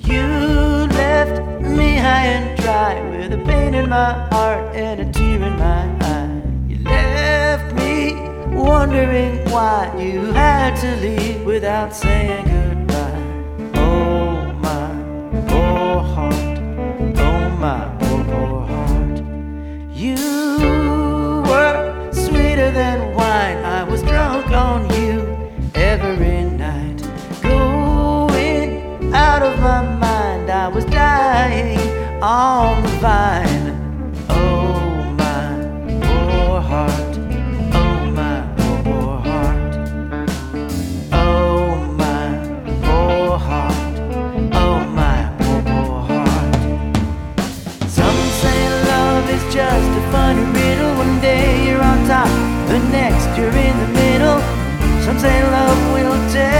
You left me high and dry, with a pain in my heart and a tear in my eye. You left me wondering why you had to leave without saying goodbye. Oh my poor heart, oh my poor heart. You were sweeter than wine, I was drunk on you every night. Going out of my mind, I was dying on the vine. Oh my poor heart, oh my poor heart. Oh my poor heart, oh my poor heart. Some say love is just a funny riddle. One day you're on top, the next you're in the middle. Some say love will take